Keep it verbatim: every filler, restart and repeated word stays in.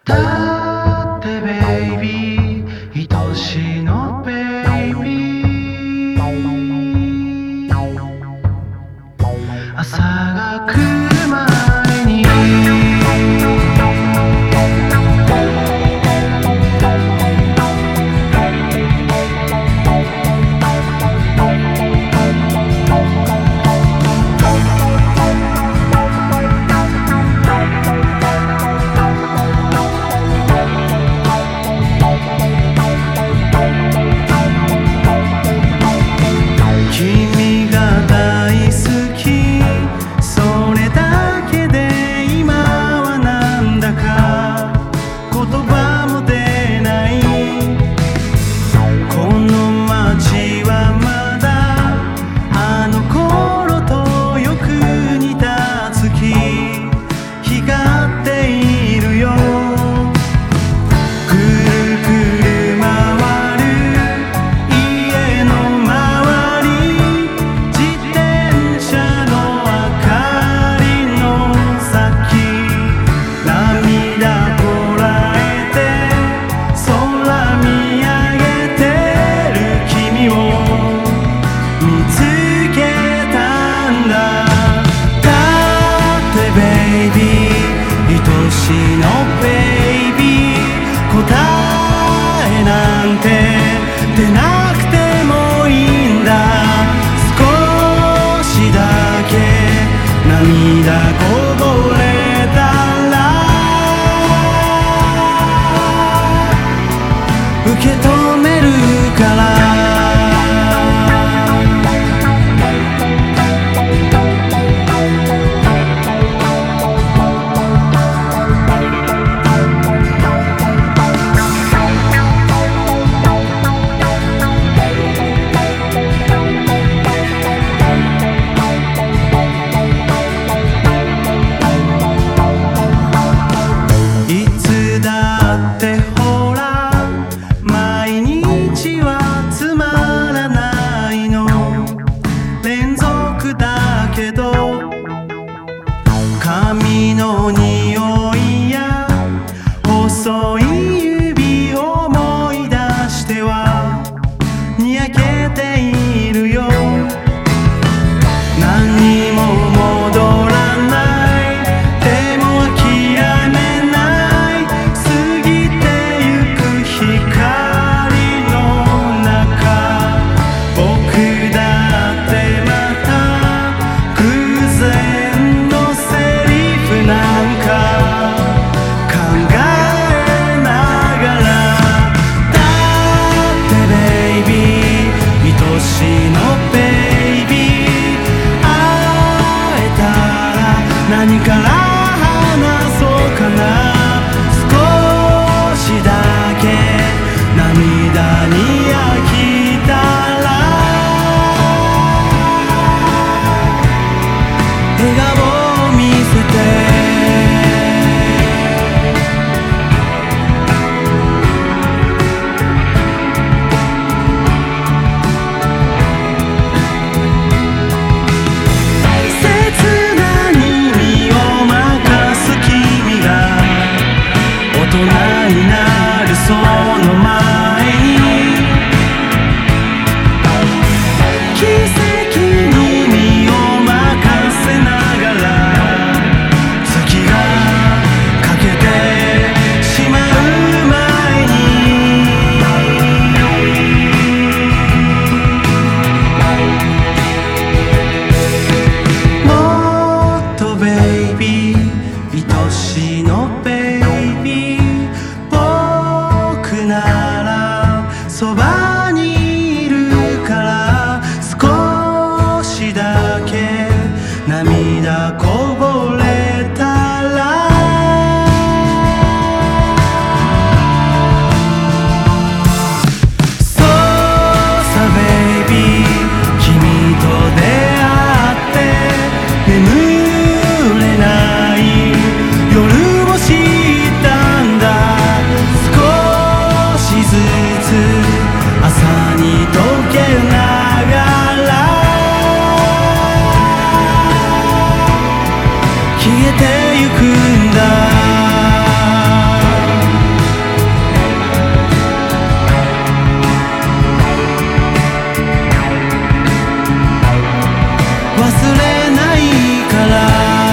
だってベイビー愛しのベイビー朝が来る前に出なくてもいいんだ少しだけ涙こぼれたら受け止めるから髪の匂いや細い指を思い出してはにやけているよ何にも戻らないでも諦めない過ぎてゆく光の中僕だってまた偶然なんか考えながらだってベイビー愛しのベイビー会えたら何から話そうかな少しだけ涙に飽きたら笑顔を見せてその前に奇跡に身を任せながら月が欠けてしまう前にもっとベイビー愛しのベイビーならそばにいるから少しだけ涙こぼれたらそうさベイビー君と出会って眠れない夜を知ったんだ忘れないから